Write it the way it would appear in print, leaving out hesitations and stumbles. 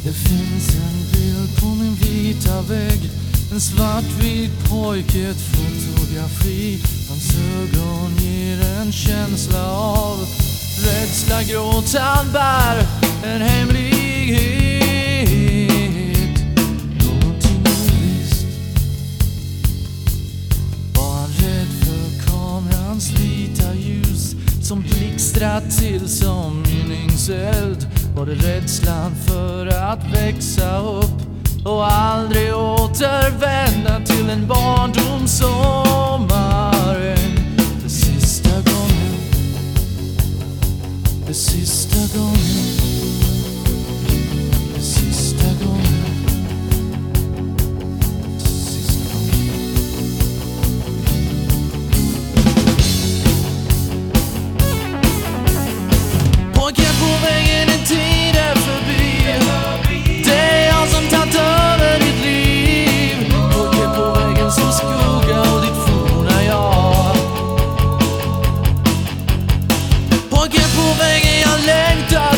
Det finns en bild på min vita vägg, en svartvit pojke, ett fotografi. Hans ögon ger en känsla av rädsla, gråt. Han bär en hemlighet, någonting ovisst. Var han rädd för kamerans vita ljus som blixtrat till som mynningseld? Var det rädslan för att växa upp och aldrig återvända till en barndomssommar? Det sista gången, det sista gången, det sista gången, det sista gången. Pojken på vägen, en tid är förbi. Det är jag som tagit över ditt liv. Pojken på vägen som skugga och ditt forna jag. Pojken på vägen, jag längtar